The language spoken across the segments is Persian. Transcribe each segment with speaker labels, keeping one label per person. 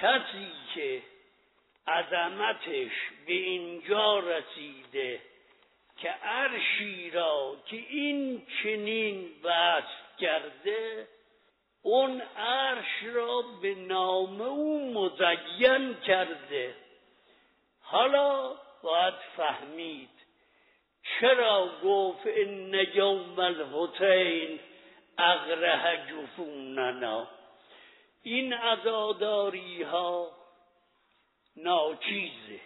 Speaker 1: کسی که عظمتش به اینجا رسیده که عرشی را که این چنین وصف کرده، اون عرش را به نام او مزین کرده. حالا باید فهمید چرا گفت ان یوم الحسین اغرح جفوننا. این عزاداری ها ناچیزه.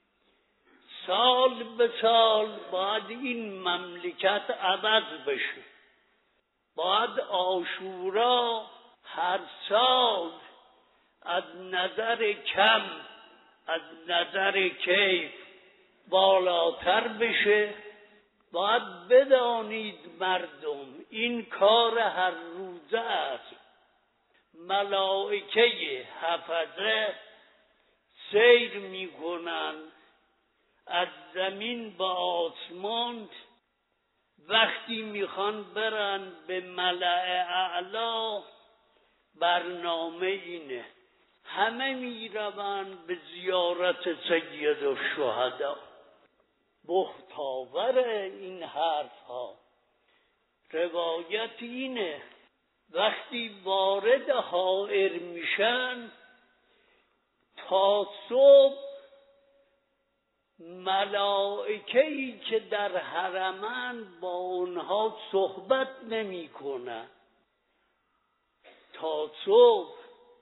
Speaker 1: سال به سال باید این مملکت عوض بشه. باید عاشورا هر سال از نظر کم، از نظر کیف بالاتر بشه. باید بدانید مردم این کار هر روزه است. ملائکه حفظه سیر میکنن از زمین به آسمان. وقتی میخوان برن به ملأ اعلا، برنامه اینه همه میرون به زیارت سید الشهدا. بهتاور این حرف ها روایت اینه وقتی وارد حائر میشن تا صبح ملائکه‌ای که در حرمن با اونها صحبت نمی کنن. تا صبح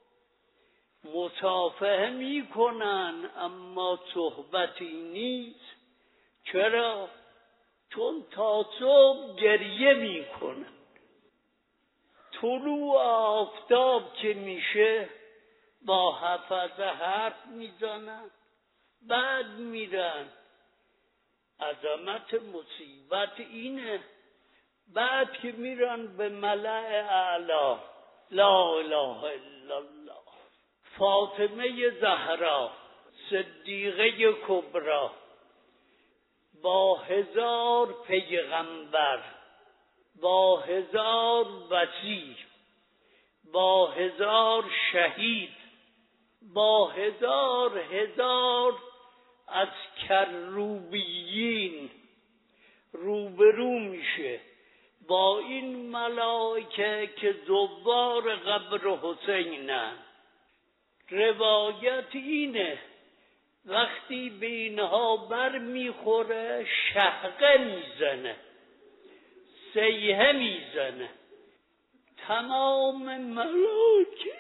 Speaker 1: مصافحه می کنن اما صحبتی نیست. چرا؟ چون تا صبح گریه می کنن. طلوع آفتاب که میشه با حفظه حرف میزنن، بعد میرن. عظمت مصیبت اینه بعد که میرن به ملأ اعلا، لا اله الا الله، فاطمه زهرا صدیقه کبری با 1000 پیغمبر، با 1000 وصی، با 1000 شهید، با 1000 از کروبیین روبرو میشه با این ملائکه که زوار قبر حسینن. روایت اینه وقتی به اینها بر میخوره شهقه میزنه، سیحه میزنه. تمام ملائکه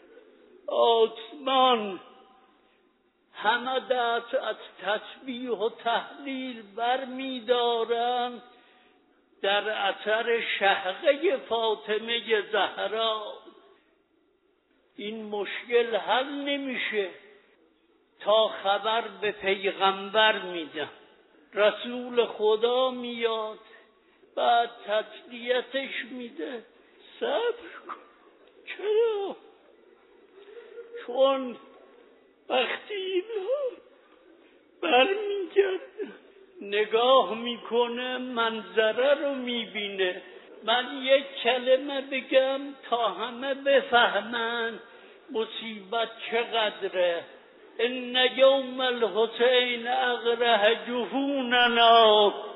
Speaker 1: آسمان همه دست از تسبیح و تهلیل بر میدارن در اثر شهقه فاطمه زهرا. این مشکل حل نمیشه تا خبر به پیغمبر میدن. رسول خدا میاد بعد تسلیتش میده صبر کن. چرا؟ چون وقتی اینا برمیگرده نگاه میکنه منظره رو میبینه. من یک کلمه بگم تا همه بفهمن مصیبت چقدره. ان یوم الحسین اغرح جفوننا